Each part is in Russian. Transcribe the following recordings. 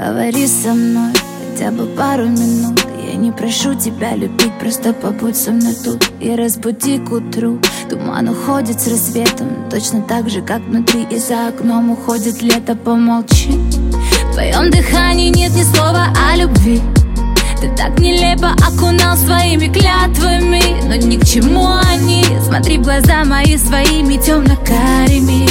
Поговори со мной хотя бы пару минут. Я не прошу тебя любить, просто побудь со мной тут и разбуди к утру. Туман уходит с рассветом, точно так же, как внутри, и за окном уходит лето. Помолчи, в твоем дыхании нет ни слова о любви. Ты так нелепо окунал своими клятвами, но ни к чему они. Смотри в глаза мои своими темно-карими.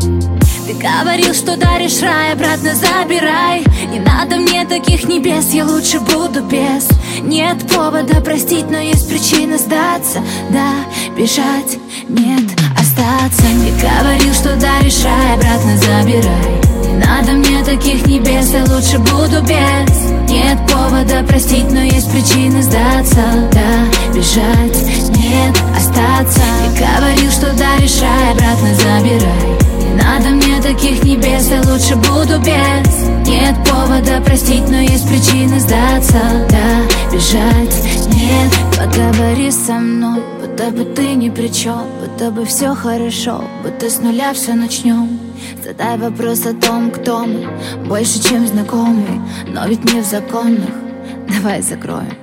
Ты говорил, что даришь рай, обратно забирай. Не надо мне таких небес, я лучше буду без. Нет повода простить, но есть причина сдаться. Да, бежать, нет, остаться. Ты говорил, что даришь рай, обратно забирай. Не надо мне таких небес, я лучше буду без. Нет повода простить, но есть причины сдаться. Да, бежать, нет, остаться. Ты говорил, что даришь рай, обратно забирай. Не надо мне таких небес, я лучше буду без. Нет повода простить, но есть причины сдаться. Да, бежать, нет. Поговори со мной, будто бы ты ни при чем, будто бы все хорошо, будто с нуля все начнем. Задай вопрос о том, кто мы, больше, чем знакомые, но ведь не в законах. Давай закроем.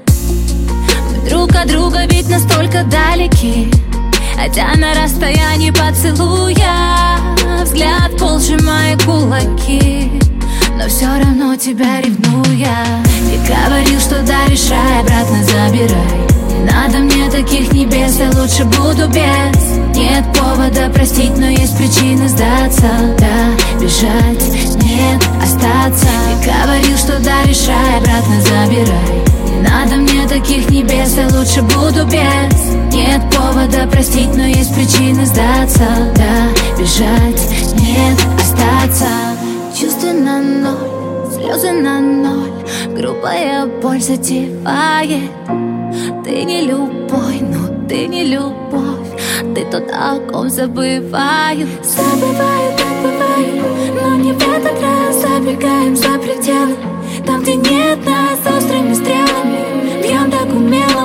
Мы друг от друга ведь настолько далеки, хотя на расстоянии поцелуя. Взгляд пол сжимая кулаки, но все равно тебя ревнуя. Ты говорил, что даришь рай, обратно забирай. Не надо мне таких небес, я лучше буду без. Нет повода простить, но есть причины сдаться. Да, бежать, нет, остаться. Ты говорил, что даришь рай, обратно забирай. Не надо мне таких небес, я лучше буду без. Нет повода простить, но есть причины сдаться. Да, бежать, нет, остаться. Чувства на ноль, слезы на ноль, грубая боль затевает. Ты не любовь, но ты не любовь. Ты тот, о ком забываю. Забываю, как бывает, но не в этот раз. Забегаем за пределы, там, где нет нас, острыми стрелами. Бьем так умело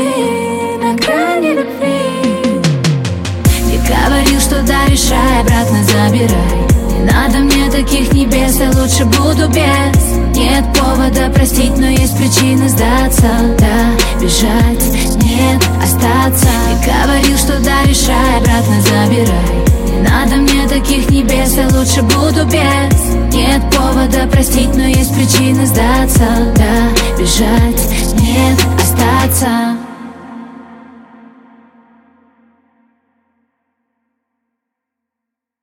мы на грани любви. Ты говорил, что даришь рай, обратно забирай. Не надо мне таких небес, я лучше буду без. Нет повода простить, но есть причины сдаться. Да, бежать, нет, остаться. Ты говорил, что даришь рай, обратно забирай. Не надо мне таких небес, я лучше буду без. Нет повода простить, но есть причины сдаться. Да, бежать, нет, остаться.